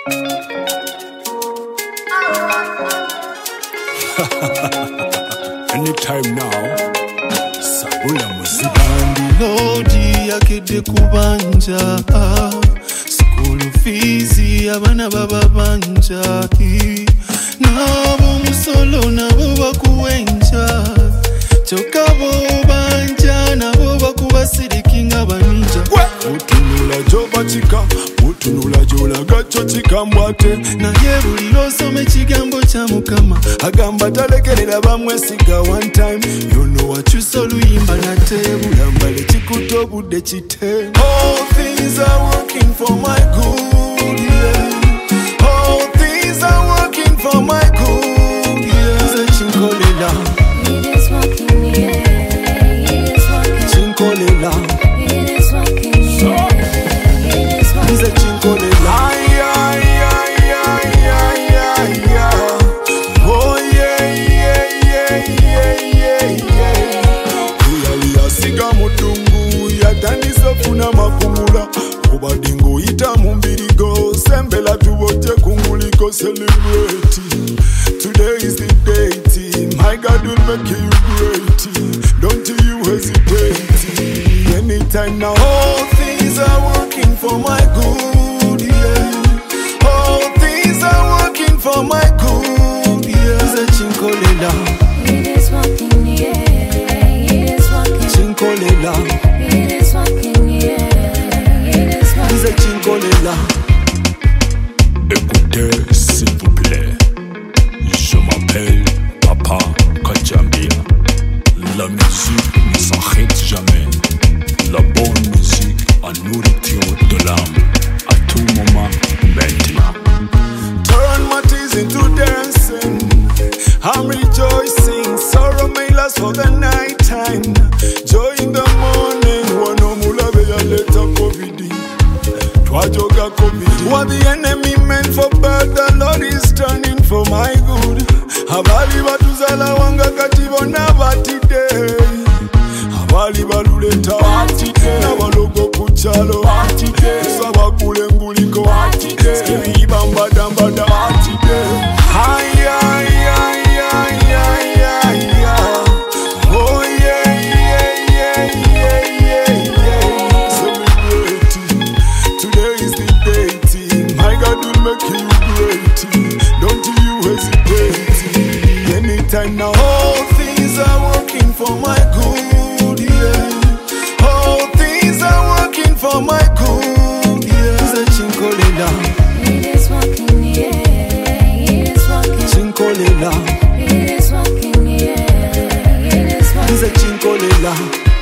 Anytime now, Sabula muziki. Lodi yakede kubanja, school fees abana baba banja, nabo musolo nabo bakuwenja, chokabo banja nabo bakubasirikinga baninja. Utunula joba chika, utunula jola gacho chika mbwate. Na yebuli losome chigambo cha mukama, Agamba talekerera bamwesiga one time. you know what you so luyimba na tebu. Yambale chikuto bude chite. All things are working for my good, yeah. All things are working for my good, yeah. Say chinkolela, It is working, yeah. It is working. chinkolela, It is working, yeah. It is working. say chinkolela. Ay, ay, ay, ay, ay, ay, ay. Oh yeah, yeah, yeah, yeah, yeah, yeah. Yaliyasiga mudungu yatandise funa makungula. Kubadingo ita mumbirigo sembela tubote kunguliko celebrate. Today is the date. My God will make you great. Don't you hesitate. Anytime now. All things are working for my good, yeah. All things are working for my good, yeah. Say chinkolela, It is working, yeah. It is working. chinkolela, It is working, yeah. It is working. say chinkolela. Écoutez, s'il vous plaît, je m'appelle Papa Kajambia. La musique ne s'arrête jamais. La bonne musique en nourriture de l'âme. À tout moment, maintenant. Turn my tears into dancing. I'm rejoicing. Sorrow may last for the night time. Joy in the morning. Wanomula ya leta COVID. Twajoga COVID. What the enemy meant for bad, the Lord is turning for my good. Abali batuzala wanga katibo na batide. Abali baluleta batide. Nabalogo kuchalo batide. Saba kule nguliko batide. Skiri bamba damba da batide. Ay, ay, ay, ay, ay, ay, ay. Oh yeah, yeah, yeah, yeah, yeah, yeah. Celebrating. Today is the date. My God will make you great. Don't you hesitate. Anytime now. All things are working for my good, yeah. All things are working for my good, yeah. Say chinkolela, It is working, yeah. It is working. chinkolela, It is working, yeah. It is working. say chinkolela.